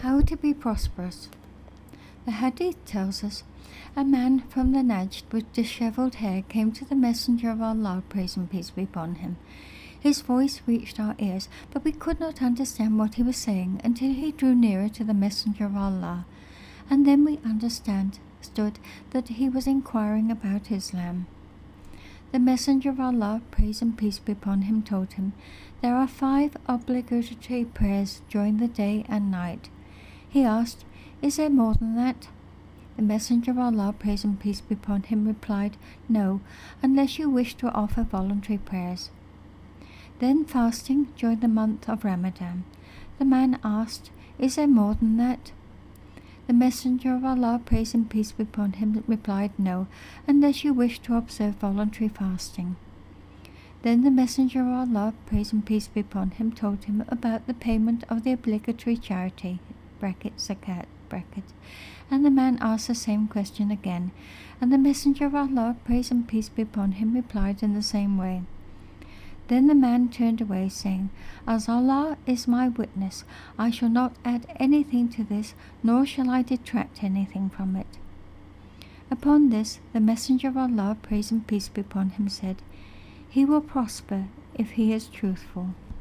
How to be prosperous. The Hadith tells us, a man from the Najd with dishevelled hair came to the Messenger of Allah, praise and peace be upon him. His voice reached our ears, but we could not understand what he was saying until he drew nearer to the Messenger of Allah, and then we understood that he was inquiring about Islam. The Messenger of Allah, praise and peace be upon him, told him, there are 5 obligatory prayers during the day and night. He asked, is there more than that? The Messenger of Allah, praise and peace be upon him, replied, no, unless you wish to offer voluntary prayers. Then fasting during the month of Ramadan. The man asked, is there more than that? The Messenger of Allah, praise and peace be upon him, replied, no, unless you wish to observe voluntary fasting. Then the Messenger of Allah, praise and peace be upon him, told him about the payment of the obligatory charity, zakat, and the man asked the same question again, and the Messenger of Allah, praise and peace be upon him, replied in the same way. Then the man turned away, saying, as Allah is my witness, I shall not add anything to this, nor shall I detract anything from it. Upon this, the Messenger of Allah, praise and peace be upon him, said, he will prosper if he is truthful.